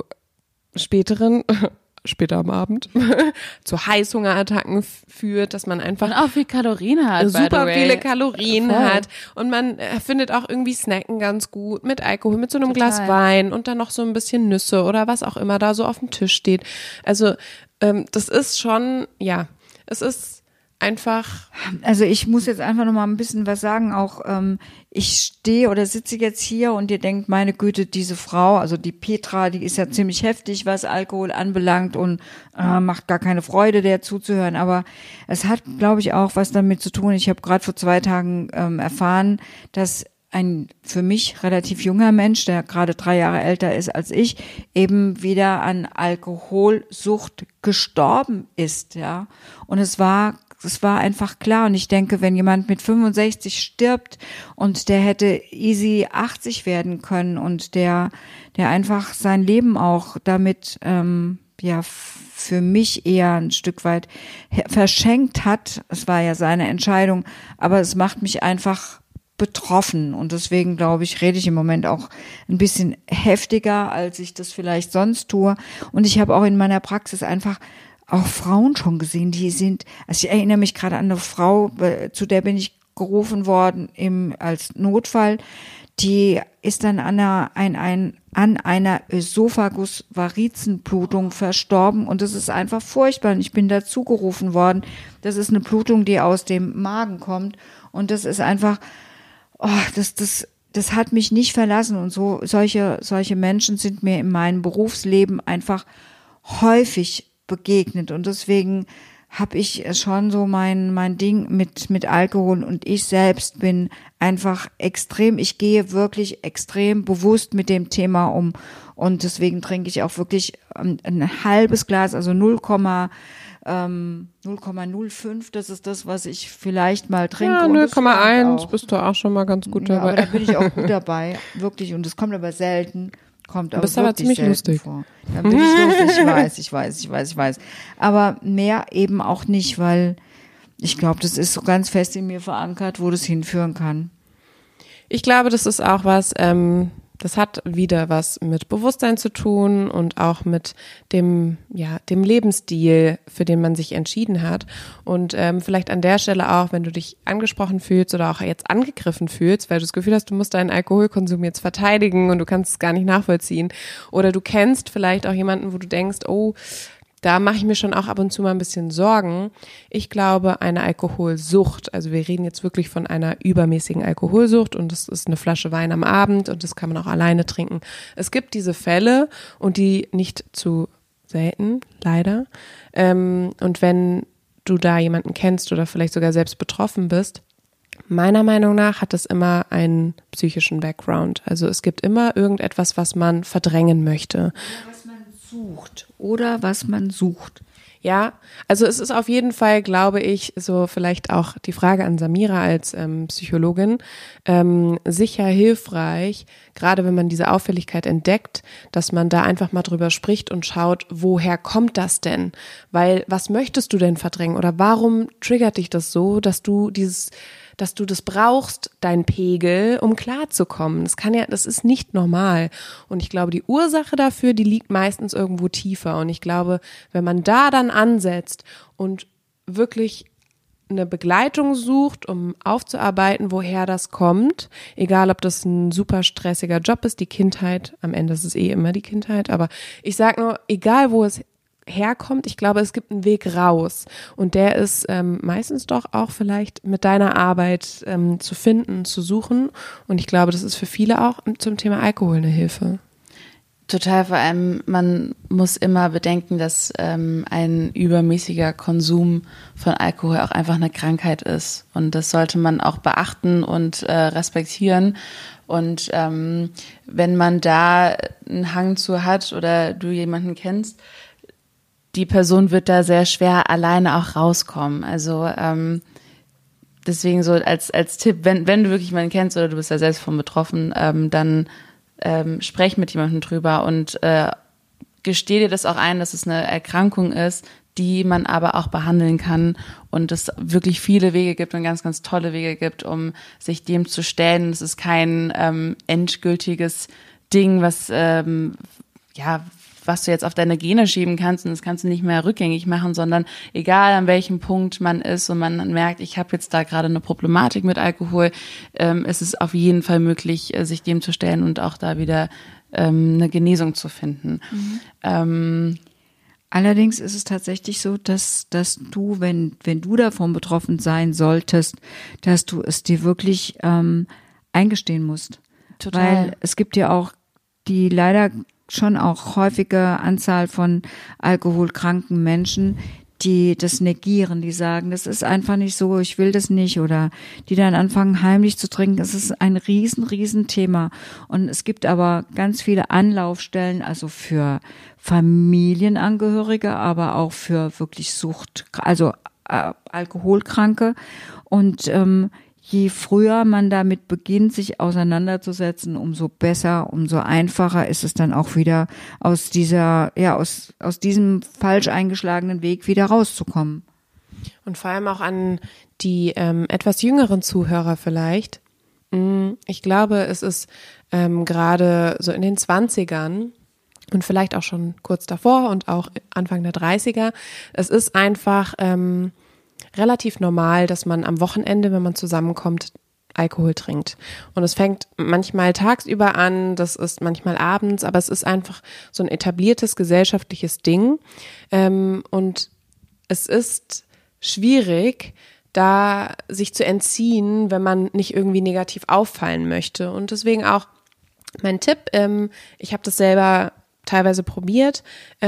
später am Abend, zu Heißhungerattacken führt, dass man einfach und auch viel Kalorien hat, super viele Kalorien hat und man findet auch irgendwie Snacken ganz gut mit Alkohol, mit so einem Glas Wein und dann noch so ein bisschen Nüsse oder was auch immer da so auf dem Tisch steht. Also das ist schon, es ist einfach. Also ich muss jetzt einfach noch mal ein bisschen was sagen, auch ich stehe oder sitze jetzt hier und ihr denkt, meine Güte, diese Frau, also die Petra, die ist ja ziemlich heftig, was Alkohol anbelangt und macht gar keine Freude, der zuzuhören, aber es hat, glaube ich, auch was damit zu tun. Ich habe gerade vor 2 Tagen erfahren, dass ein für mich relativ junger Mensch, der gerade 3 Jahre älter ist als ich, eben wieder an Alkoholsucht gestorben ist, ja. Und es war einfach klar und ich denke, wenn jemand mit 65 stirbt und der hätte easy 80 werden können und der einfach sein Leben auch damit, für mich eher ein Stück weit verschenkt hat, es war ja seine Entscheidung, aber es macht mich einfach betroffen und deswegen, glaube ich, rede ich im Moment auch ein bisschen heftiger, als ich das vielleicht sonst tue und ich habe auch in meiner Praxis einfach auch Frauen schon gesehen, also ich erinnere mich gerade an eine Frau, zu der bin ich gerufen worden als Notfall, die ist dann an einer Ösophagus-Varizenblutung verstorben und das ist einfach furchtbar und ich bin dazu gerufen worden. Das ist eine Blutung, die aus dem Magen kommt und das ist einfach, das hat mich nicht verlassen und solche Menschen sind mir in meinem Berufsleben einfach häufig begegnet und deswegen habe ich schon so mein Ding mit Alkohol und ich selbst bin einfach ich gehe wirklich extrem bewusst mit dem Thema um und deswegen trinke ich auch wirklich ein halbes Glas, also 0,05, das ist das, was ich vielleicht mal trinke. Ja, 0,1 bist du auch schon mal ganz gut dabei. Aber da bin ich auch gut dabei, wirklich und es kommt aber selten. Kommt aber bist aber ziemlich lustig vor. Dann bin ich lustig, ich weiß. Aber mehr eben auch nicht, weil ich glaube, das ist so ganz fest in mir verankert, wo das hinführen kann. Ich glaube, das ist auch was, das hat wieder was mit Bewusstsein zu tun und auch mit dem Lebensstil, für den man sich entschieden hat. Und vielleicht an der Stelle auch, wenn du dich angesprochen fühlst oder auch jetzt angegriffen fühlst, weil du das Gefühl hast, du musst deinen Alkoholkonsum jetzt verteidigen und du kannst es gar nicht nachvollziehen. Oder du kennst vielleicht auch jemanden, wo du denkst, oh, da mache ich mir schon auch ab und zu mal ein bisschen Sorgen. Ich glaube, eine Alkoholsucht, also wir reden jetzt wirklich von einer übermäßigen Alkoholsucht und das ist eine Flasche Wein am Abend und das kann man auch alleine trinken. Es gibt diese Fälle und die nicht zu selten, leider. Und wenn du da jemanden kennst oder vielleicht sogar selbst betroffen bist, meiner Meinung nach hat es immer einen psychischen Background. Also es gibt immer irgendetwas, was man verdrängen möchte. Was man sucht. Ja, also es ist auf jeden Fall, glaube ich, so vielleicht auch die Frage an Samira als Psychologin, sicher hilfreich, gerade wenn man diese Auffälligkeit entdeckt, dass man da einfach mal drüber spricht und schaut, woher kommt das denn? Weil was möchtest du denn verdrängen oder warum triggert dich das so, dass du das brauchst, dein Pegel, um klarzukommen. Das ist nicht normal. Und ich glaube, die Ursache dafür, die liegt meistens irgendwo tiefer. Und ich glaube, wenn man da dann ansetzt und wirklich eine Begleitung sucht, um aufzuarbeiten, woher das kommt, egal ob das ein super stressiger Job ist, die Kindheit, am Ende ist es immer die Kindheit, aber ich sag nur, egal wo es herkommt. Ich glaube, es gibt einen Weg raus und der ist meistens doch auch vielleicht mit deiner Arbeit zu finden, zu suchen und ich glaube, das ist für viele auch zum Thema Alkohol eine Hilfe. Total, vor allem, man muss immer bedenken, dass ein übermäßiger Konsum von Alkohol auch einfach eine Krankheit ist. Und das sollte man auch beachten und respektieren. Und wenn man da einen Hang zu hat oder du jemanden kennst, die Person wird da sehr schwer alleine auch rauskommen. Also deswegen so als Tipp, wenn du wirklich jemanden kennst oder du bist ja selbst von betroffen, dann sprech mit jemandem drüber und gesteh dir das auch ein, dass es eine Erkrankung ist, die man aber auch behandeln kann und es wirklich viele Wege gibt und ganz, ganz tolle Wege gibt, um sich dem zu stellen. Es ist kein endgültiges Ding, was was du jetzt auf deine Gene schieben kannst und das kannst du nicht mehr rückgängig machen, sondern egal an welchem Punkt man ist und man merkt, ich habe jetzt da gerade eine Problematik mit Alkohol, ist es auf jeden Fall möglich, sich dem zu stellen und auch da wieder eine Genesung zu finden. Allerdings ist es tatsächlich so, dass du, wenn du davon betroffen sein solltest, dass du es dir wirklich eingestehen musst. Total. Weil es gibt ja auch die leider schon auch häufige Anzahl von alkoholkranken Menschen, die das negieren, die sagen, das ist einfach nicht so, ich will das nicht, oder die dann anfangen heimlich zu trinken. Es ist ein riesen Thema. Und es gibt aber ganz viele Anlaufstellen, also für Familienangehörige, aber auch für wirklich Alkoholkranke. Und je früher man damit beginnt, sich auseinanderzusetzen, umso besser, umso einfacher ist es dann auch wieder aus diesem falsch eingeschlagenen Weg wieder rauszukommen. Und vor allem auch an die etwas jüngeren Zuhörer vielleicht. Ich glaube, es ist gerade so in den 20ern und vielleicht auch schon kurz davor und auch Anfang der 30er, es ist einfach relativ normal, dass man am Wochenende, wenn man zusammenkommt, Alkohol trinkt. Und es fängt manchmal tagsüber an, das ist manchmal abends, aber es ist einfach so ein etabliertes gesellschaftliches Ding. Und es ist schwierig, da sich zu entziehen, wenn man nicht irgendwie negativ auffallen möchte. Und deswegen auch mein Tipp, ich habe das selber teilweise probiert.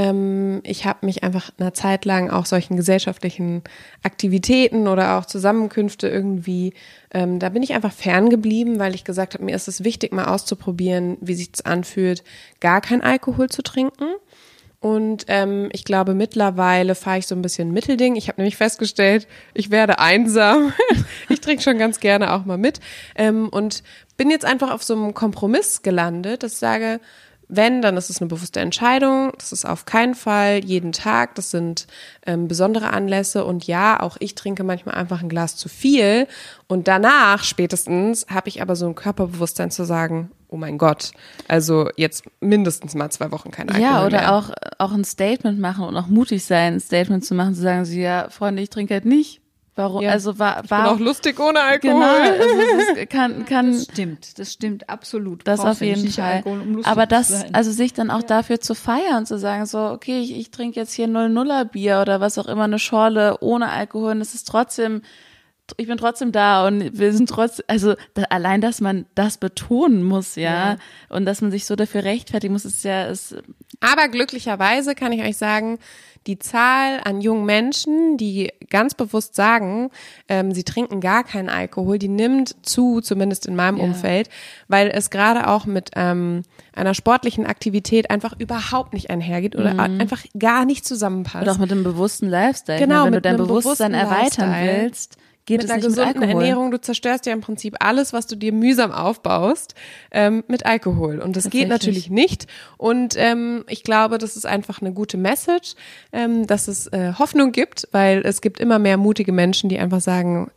Ich habe mich einfach eine Zeit lang auch solchen gesellschaftlichen Aktivitäten oder auch Zusammenkünfte irgendwie, da bin ich einfach ferngeblieben, weil ich gesagt habe, mir ist es wichtig, mal auszuprobieren, wie sich es anfühlt, gar kein Alkohol zu trinken. Und ich glaube, mittlerweile fahre ich so ein bisschen Mittelding. Ich habe nämlich festgestellt, ich werde einsam. Ich trinke schon ganz gerne auch mal mit. Und bin jetzt einfach auf so einem Kompromiss gelandet, dass ich sage, wenn, dann ist es eine bewusste Entscheidung. Das ist auf keinen Fall jeden Tag. Das sind besondere Anlässe. Und ja, auch ich trinke manchmal einfach ein Glas zu viel. Und danach spätestens habe ich aber so ein Körperbewusstsein zu sagen, oh mein Gott, also jetzt mindestens mal 2 Wochen kein Alkohol Ja, oder mehr. auch ein Statement machen und auch mutig sein, ein Statement zu machen, zu sagen, so, ja, Freunde, ich trinke halt nicht. Warum? Ja, also war ich bin auch lustig ohne Alkohol. Genau, also das kann Das stimmt absolut. das Brauchst auf ja jeden nicht Fall. Alkohol, um lustig Aber zu das, sein. also sich dann auch dafür zu feiern, zu sagen, so, okay, ich trinke jetzt hier 0,0er Bier oder was auch immer, eine Schorle ohne Alkohol und es ist trotzdem, ich bin trotzdem da und wir sind trotzdem, also allein, dass man das betonen muss, ja, und dass man sich so dafür rechtfertigen muss, ist Aber glücklicherweise kann ich euch sagen, die Zahl an jungen Menschen, die ganz bewusst sagen, sie trinken gar keinen Alkohol, die nimmt zu, zumindest in meinem Umfeld, weil es gerade auch mit einer sportlichen Aktivität einfach überhaupt nicht einhergeht oder einfach gar nicht zusammenpasst. und auch mit dem bewussten Lifestyle. Genau, Ich meine, wenn du mit dein einem Bewusstsein bewussten erweitern Lifestyle. willst, geht mit es einer nicht mit gesunden Alkohol. Ernährung, du zerstörst ja im Prinzip alles, was du dir mühsam aufbaust, mit Alkohol. Und das geht Tatsächlich. natürlich nicht. Und ich glaube, das ist einfach eine gute Message, dass es Hoffnung gibt, weil es gibt immer mehr mutige Menschen, die einfach sagen,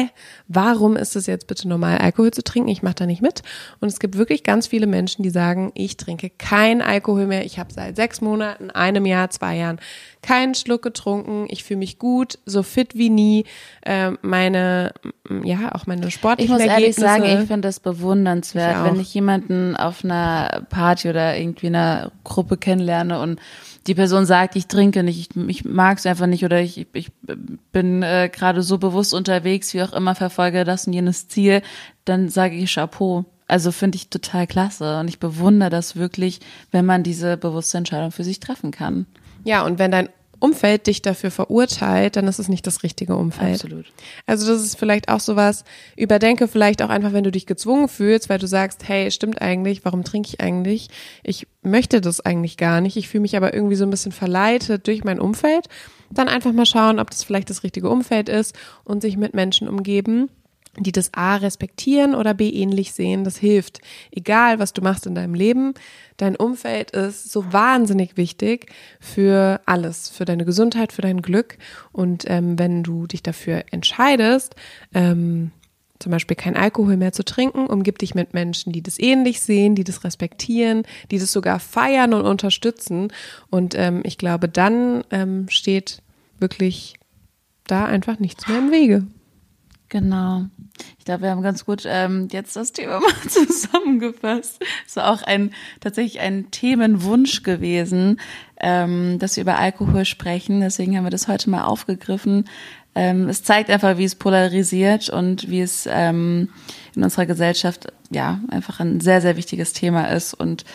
warum ist es jetzt bitte normal, Alkohol zu trinken? Ich mache da nicht mit. Und es gibt wirklich ganz viele Menschen, die sagen, ich trinke keinen Alkohol mehr. Ich habe seit 6 Monaten, 1 Jahr, 2 Jahren keinen Schluck getrunken. Ich fühle mich gut, so fit wie nie. Auch meine sportlichen Ich muss ehrlich Ergebnisse. sagen, ich finde das bewundernswert, Ich auch. wenn ich jemanden auf einer Party oder irgendwie einer Gruppe kennenlerne und die Person sagt, ich trinke nicht, ich mag es einfach nicht oder ich bin gerade so bewusst unterwegs, wie auch immer, verfolge das und jenes Ziel, dann sage ich Chapeau. Also finde ich total klasse und ich bewundere das wirklich, wenn man diese bewusste Entscheidung für sich treffen kann. Ja, und wenn dein Umfeld dich dafür verurteilt, dann ist es nicht das richtige Umfeld. Absolut. Also das ist vielleicht auch sowas, überdenke vielleicht auch einfach, wenn du dich gezwungen fühlst, weil du sagst, hey, stimmt eigentlich, warum trinke ich eigentlich? Ich möchte das eigentlich gar nicht, ich fühle mich aber irgendwie so ein bisschen verleitet durch mein Umfeld. Dann einfach mal schauen, ob das vielleicht das richtige Umfeld ist und sich mit Menschen umgeben, die das A respektieren oder B ähnlich sehen, das hilft. Egal, was du machst in deinem Leben, dein Umfeld ist so wahnsinnig wichtig für alles, für deine Gesundheit, für dein Glück. Und wenn du dich dafür entscheidest, zum Beispiel kein Alkohol mehr zu trinken, umgib dich mit Menschen, die das ähnlich sehen, die das respektieren, die das sogar feiern und unterstützen. Und ich glaube, dann steht wirklich da einfach nichts mehr im Wege. Genau. Ich glaube, wir haben ganz gut jetzt das Thema mal zusammengefasst. Es war auch tatsächlich ein Themenwunsch gewesen, dass wir über Alkohol sprechen. Deswegen haben wir das heute mal aufgegriffen. Es zeigt einfach, wie es polarisiert und wie es in unserer Gesellschaft ja einfach ein sehr, sehr wichtiges Thema ist. Und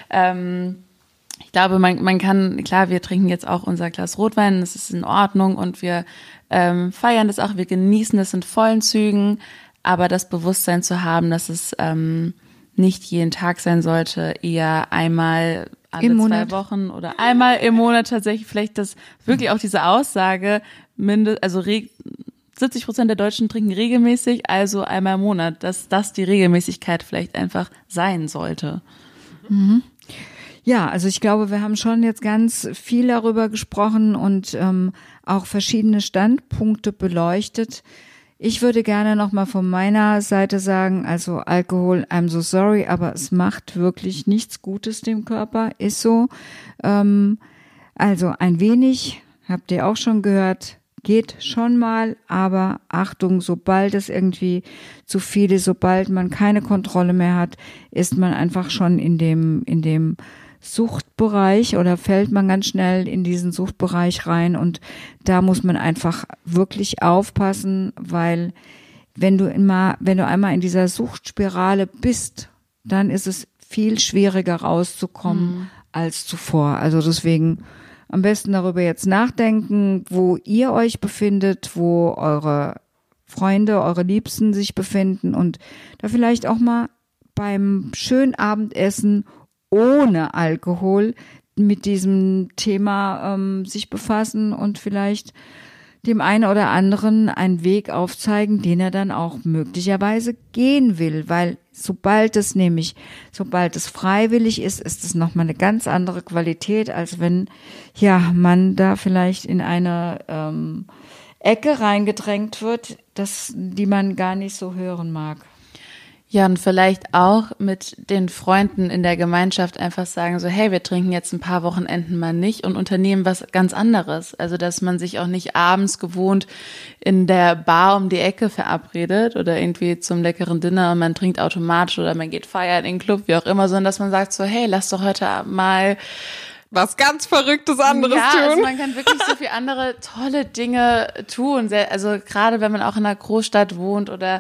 ich glaube, man kann, klar, wir trinken jetzt auch unser Glas Rotwein, das ist in Ordnung und wir feiern das auch, wir genießen das in vollen Zügen, aber das Bewusstsein zu haben, dass es nicht jeden Tag sein sollte, eher einmal alle 2 Wochen oder einmal im Monat tatsächlich, vielleicht das wirklich auch diese Aussage, 70% der Deutschen trinken regelmäßig, also einmal im Monat, dass das die Regelmäßigkeit vielleicht einfach sein sollte. Mhm. Ja, also ich glaube, wir haben schon jetzt ganz viel darüber gesprochen und auch verschiedene Standpunkte beleuchtet. Ich würde gerne nochmal von meiner Seite sagen, also Alkohol, I'm so sorry, aber es macht wirklich nichts Gutes dem Körper, ist so. Also ein wenig, habt ihr auch schon gehört, geht schon mal, aber Achtung, sobald es irgendwie zu viel ist, sobald man keine Kontrolle mehr hat, ist man einfach schon in dem Suchtbereich oder fällt man ganz schnell in diesen Suchtbereich rein und da muss man einfach wirklich aufpassen, weil wenn du einmal in dieser Suchtspirale bist, dann ist es viel schwieriger rauszukommen als zuvor. Also deswegen am besten darüber jetzt nachdenken, wo ihr euch befindet, wo eure Freunde, eure Liebsten sich befinden und da vielleicht auch mal beim schönen Abendessen ohne Alkohol mit diesem Thema sich befassen und vielleicht dem einen oder anderen einen Weg aufzeigen, den er dann auch möglicherweise gehen will, weil sobald es freiwillig ist, ist es nochmal eine ganz andere Qualität, als wenn man da vielleicht in eine Ecke reingedrängt wird, die man gar nicht so hören mag. Ja, und vielleicht auch mit den Freunden in der Gemeinschaft einfach sagen so, hey, wir trinken jetzt ein paar Wochenenden mal nicht und unternehmen was ganz anderes. Also, dass man sich auch nicht abends gewohnt in der Bar um die Ecke verabredet oder irgendwie zum leckeren Dinner und man trinkt automatisch oder man geht feiern in den Club, wie auch immer, sondern dass man sagt so, hey, lass doch heute mal was ganz Verrücktes anderes tun. Ja, also man kann wirklich so viele andere tolle Dinge tun. Also gerade wenn man auch in einer Großstadt wohnt oder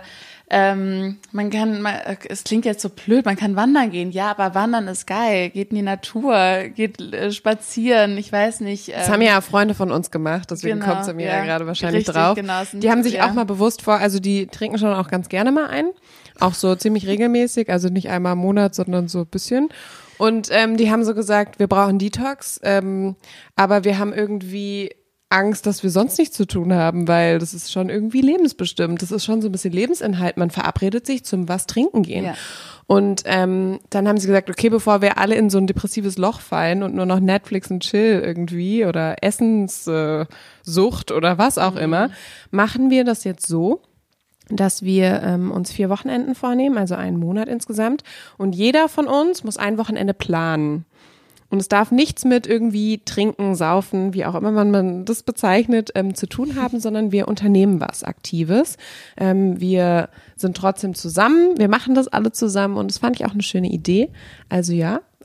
es klingt jetzt so blöd, man kann wandern gehen, ja, aber wandern ist geil, geht in die Natur, geht spazieren, ich weiß nicht. Das haben ja Freunde von uns gemacht, deswegen kommt es mir ja gerade wahrscheinlich richtig, drauf. Genau, die haben sich auch mal bewusst also die trinken schon auch ganz gerne mal ein, auch so ziemlich regelmäßig, also nicht einmal im Monat, sondern so ein bisschen. Und die haben so gesagt, wir brauchen Detox, aber wir haben irgendwie Angst, dass wir sonst nichts zu tun haben, weil das ist schon irgendwie lebensbestimmt. Das ist schon so ein bisschen Lebensinhalt. Man verabredet sich zum was trinken gehen. Ja. Und dann haben sie gesagt, okay, bevor wir alle in so ein depressives Loch fallen und nur noch Netflix und Chill irgendwie oder Essenssucht oder was auch immer, machen wir das jetzt so, dass wir uns 4 Wochenenden vornehmen, also einen Monat insgesamt. Und jeder von uns muss ein Wochenende planen. Und es darf nichts mit irgendwie trinken, saufen, wie auch immer man das bezeichnet, zu tun haben, sondern wir unternehmen was Aktives. Wir sind trotzdem zusammen, wir machen das alle zusammen und das fand ich auch eine schöne Idee. Also ja,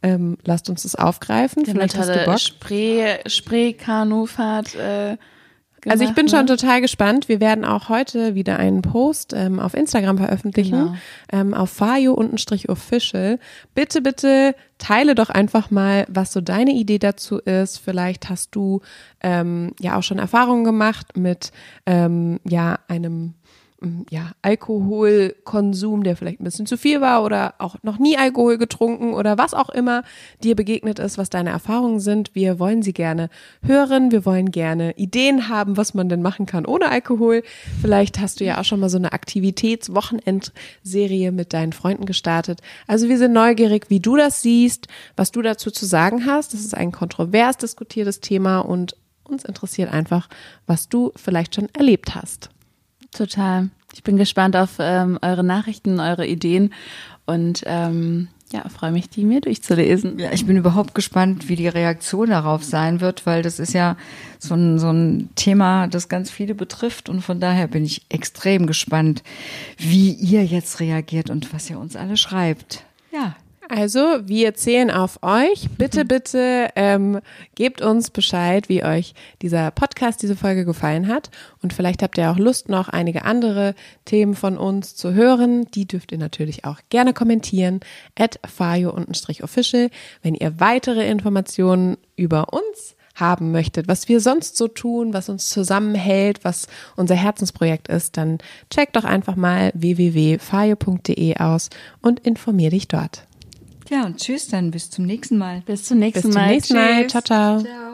lasst uns das aufgreifen. Vielleicht hast du Bock. Spree-Kanufahrt Also ich bin schon total gespannt. Wir werden auch heute wieder einen Post auf Instagram veröffentlichen, auf fayo_official. Bitte teile doch einfach mal, was so deine Idee dazu ist. Vielleicht hast du ja auch schon Erfahrungen gemacht mit einem Alkoholkonsum, der vielleicht ein bisschen zu viel war oder auch noch nie Alkohol getrunken oder was auch immer dir begegnet ist, was deine Erfahrungen sind. Wir wollen sie gerne hören. Wir wollen gerne Ideen haben, was man denn machen kann ohne Alkohol. Vielleicht hast du ja auch schon mal so eine Aktivitäts-Wochenend-Serie mit deinen Freunden gestartet. Also wir sind neugierig, wie du das siehst, was du dazu zu sagen hast. Das ist ein kontrovers diskutiertes Thema und uns interessiert einfach, was du vielleicht schon erlebt hast. Total. Ich bin gespannt auf eure Nachrichten, eure Ideen und freue mich, die mir durchzulesen. Ja, ich bin überhaupt gespannt, wie die Reaktion darauf sein wird, weil das ist ja so ein Thema, das ganz viele betrifft und von daher bin ich extrem gespannt, wie ihr jetzt reagiert und was ihr uns alle schreibt. Ja. Also, wir zählen auf euch. Bitte gebt uns Bescheid, wie euch dieser Podcast, diese Folge gefallen hat. Und vielleicht habt ihr auch Lust, noch einige andere Themen von uns zu hören. Die dürft ihr natürlich auch gerne kommentieren. @fayo_official. Wenn ihr weitere Informationen über uns haben möchtet, was wir sonst so tun, was uns zusammenhält, was unser Herzensprojekt ist, dann check doch einfach mal www.fayo.de aus und informier dich dort. Ja, und tschüss dann, bis zum nächsten Mal. Bis zum nächsten Mal. Ciao, ciao. Ciao.